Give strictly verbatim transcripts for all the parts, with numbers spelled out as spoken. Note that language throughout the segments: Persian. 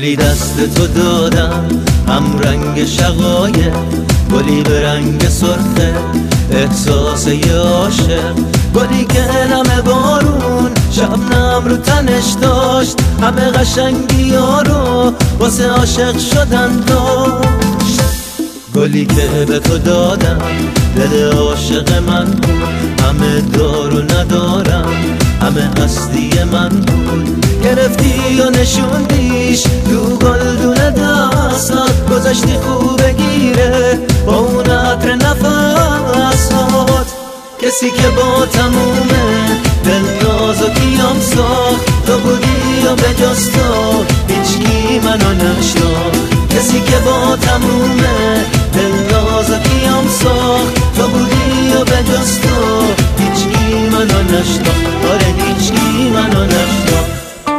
گلی دست تو دادم هم رنگ شقایق، گلی به رنگ سرخه احساس یه عاشق، گلی که نم بارون شبنم رو تنش داشت، همه قشنگی ها رو واسه عاشق شدن داشت. گلی که به تو دادم دل عاشق من بود، همه دار و ندارم همه هستی من بود. گرفتی و نشوندیش تو گلدون دستات، گذاشتی خوب بگیره با اون عطر نفسات. کسی که با تمومه دل نازکیم ساخت، تو بودی و به جز تو هیچکی منو نشناخت. کسی که با تمومه دل نازکیم ساخت، تو بودی و به جز تو هیچکی منو نشناخت. آره هیچکی منو نشناخت.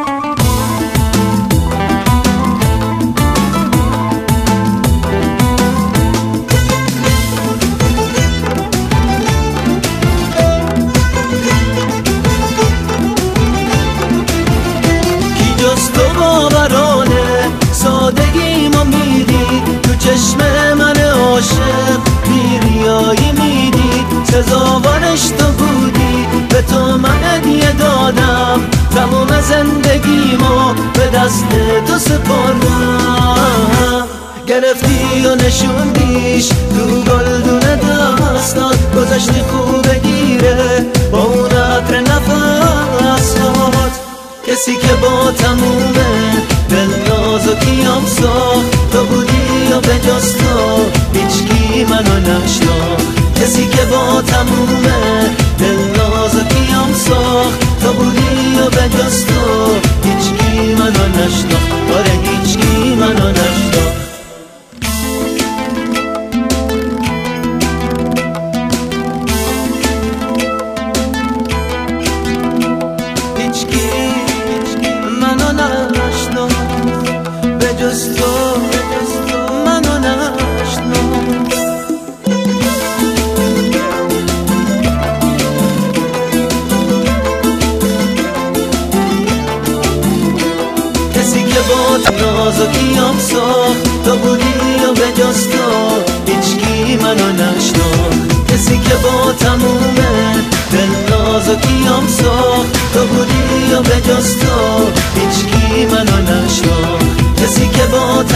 تو باورانه سادگی ما میدید، تو چشم من عاشق بیریایی میدید. سزاوارش تو بودی، به تو من هدیه دادم، تمام زندگیمو به دست تو سپردم. گرفتی و نشوندیش تو گلدون دستات، گذاشتی خوب بگیره با اون عطر نفسات. کسی که با تمومه دل نازکیم ساخت، تو بودی و به جز تو هیچکی منو نشناخت. کسی که با تمومه دل نازکیم ساخت، تو بودی و به جز تو هیچکی منو نشناخت. آره هیچکی منو نشناخت. به جز تو منو نشناخت. کسی که با نازکیم ساخت، تو بودی و به جز تو هیچکی منو نشناخت. کسی که با تمومه دل نازکیم ساخت، تو بودی و به جز تو هیچکی منو نشناخت. کسی که با